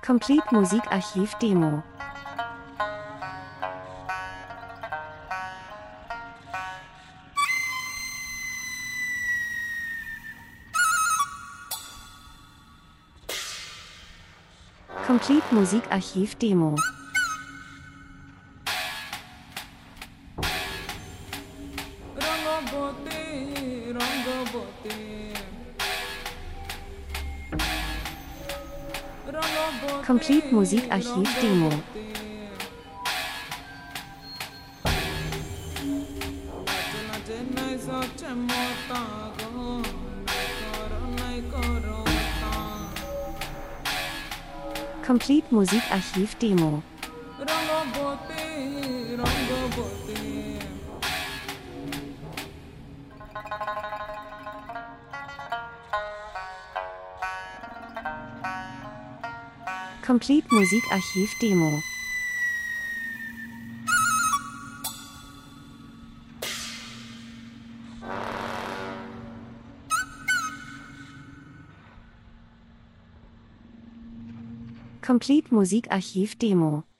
Complete Musikarchiv Demo. Complete Musikarchiv Demo. Complete Musikarchiv Demo. Complete Musikarchiv Demo. Complete Musikarchiv Demo. Complete Musikarchiv Demo.